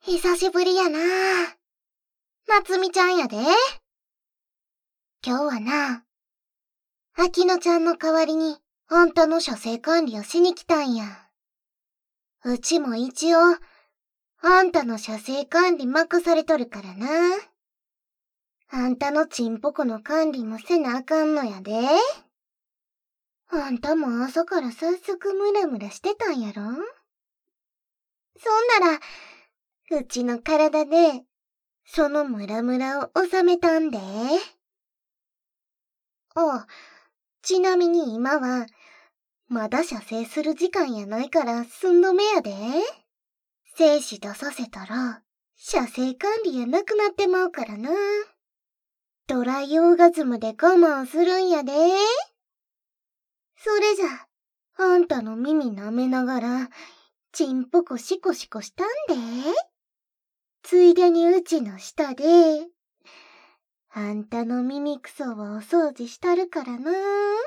久しぶりやな。夏美ちゃんやで。今日はな、秋乃ちゃんの代わりにあんたの車生管理をしに来たんや。うちも一応、あんたの車生管理任されとるからな。あんたのちんぽこの管理もせなあかんのやで。あんたも朝から早速ムラムラしてたんやろ？そんなら、うちの体で、そのムラムラを収めたんで。ちなみに今は、まだ射精する時間やないから寸止めやで。精子出させたら、射精管理やなくなってまうからな。ドライオーガズムで我慢するんやで。それじゃ、あんたの耳舐めながら、ちんぽこシコシコしたんで。ついでにうちの下で、あんたの耳くそをお掃除したるからな。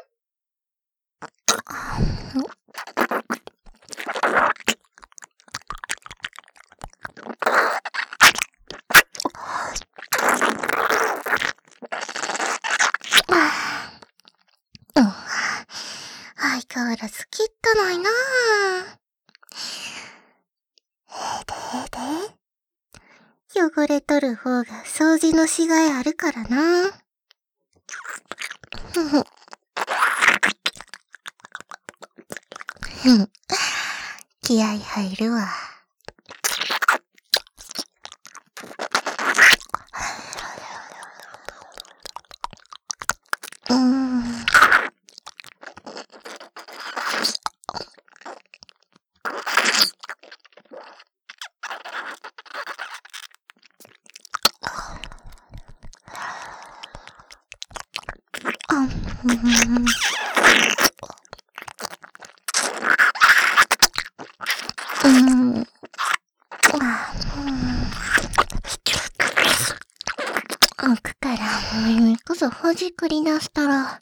相変わらず汚いなぁ。汚れとる方が掃除のしがいあるからな。気合入るわ。奥から耳こそほじくり出したら、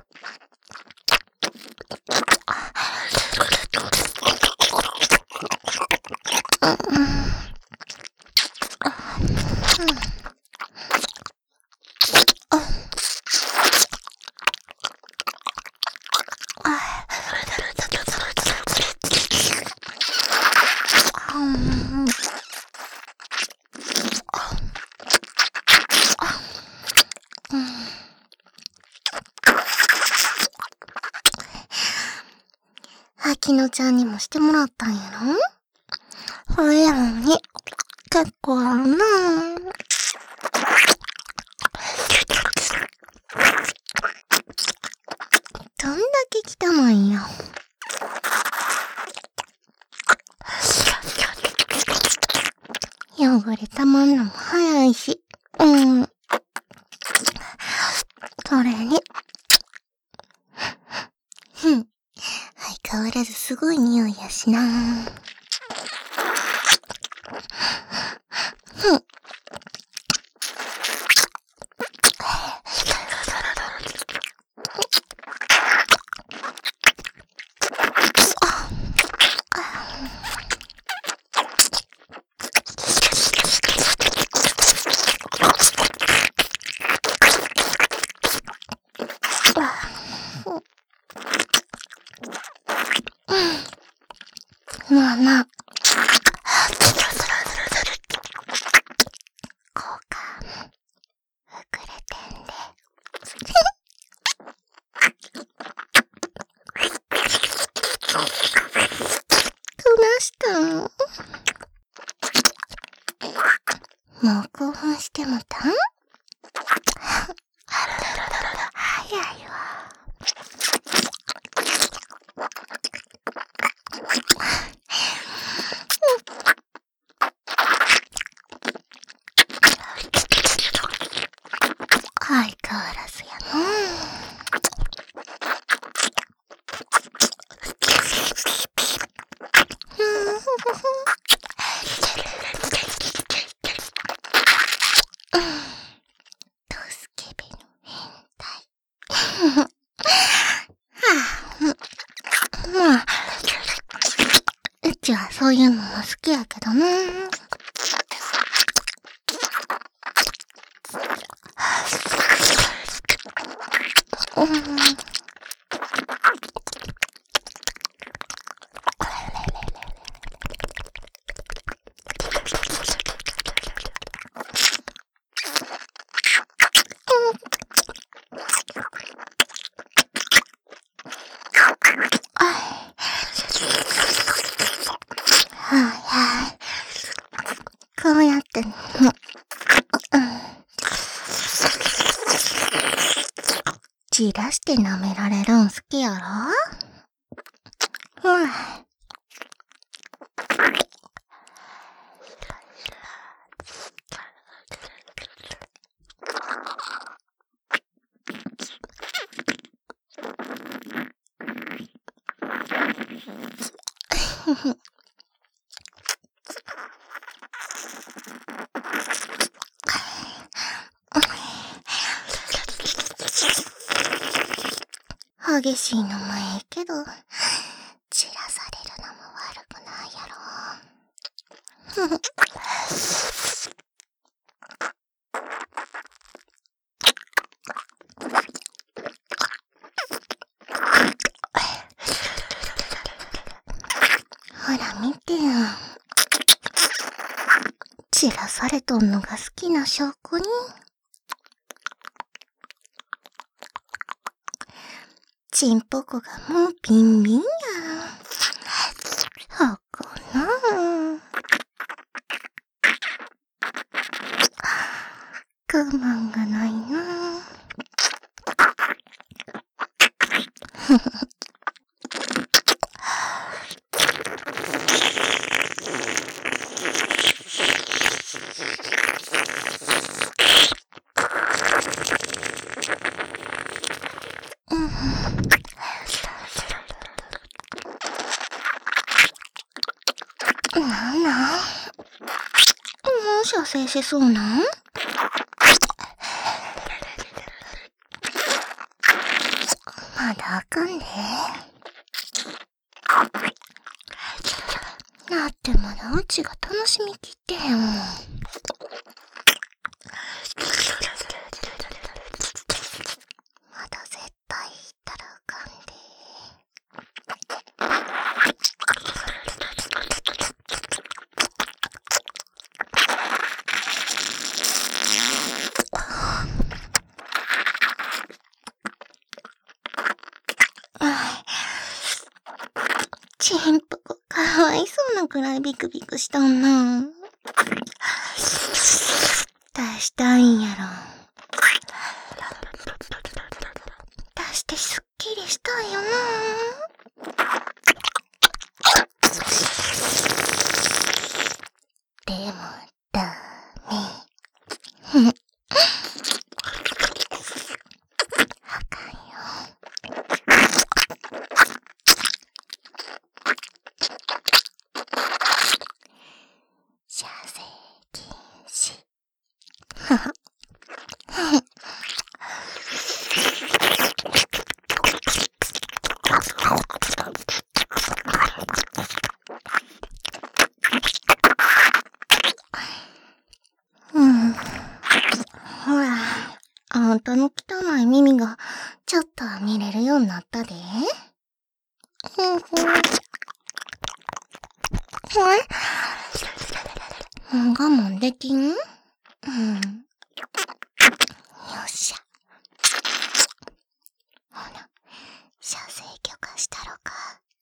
秋乃ちゃんにもしてもらったんやろ？それやのに、結構あるなぁ。どんだけ汚いんや。汚れたまんのも早いし。それに。相変わらずすごい匂いやしなぁ。まあな。こうか。膨れてんで。どないしたん？もう興奮してもたん？早いわ。相変わらずやなドスケベの変態。まあ、うちはそういうのも好きやけどな。 こうやって、じらして舐められるん好きやろ？激しいのもええけど、散らされるのも悪くないやろ。ほら見てよ。散らされとんのが好きな証拠に。ちんぽこがもうビンビンや。はかなぁ。我慢がないなぁ。なんなん？もう射精しそうなん？まだあかんで。だってまだうちが楽しみきってへんもん。まだ絶対言ったらあかんで。ちんぽこかわいそうなくらいビクビクしたんな。出したいんやろ。出してすっきりしたいよな。でもダメ。あかんよ。射精禁止。ほら、あんたの汚い耳がちょっとは見れるようになったで。我慢できん？よっしゃ。ほな、射精許可したろか。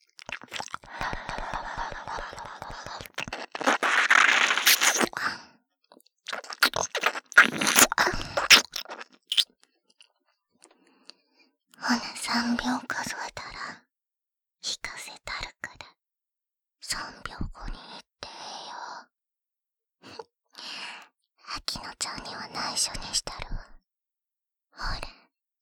ほな、3秒数えたら、引かせたるから、3秒後に言ってよ。秋野ちゃんには内緒にしたるわ。ほら。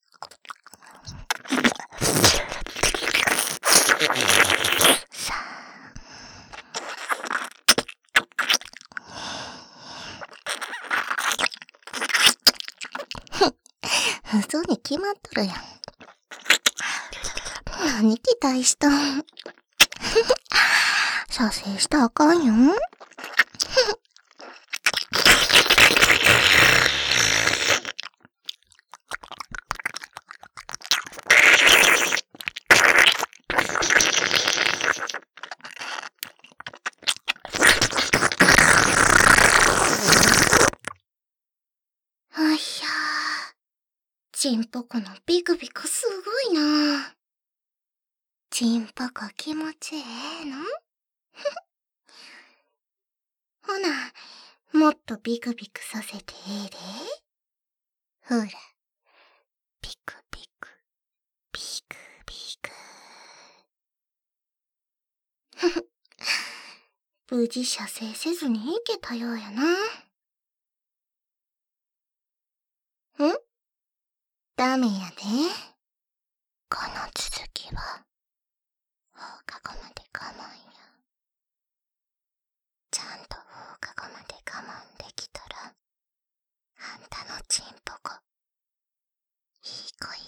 嘘に決まっとるやん。何期待したん？射精したらあかんよ。 チンポコのビクビクすごいな。チンポコ気持ちええのほな、もっとビクビクさせてええで。ほら、ビクビク、ビクビク。ふふ、無事射精せずにいけたようやな。ダメやで。この続きは、放課後まで我慢や。ちゃんと放課後まで我慢できたら、あんたのチンポコ、いい子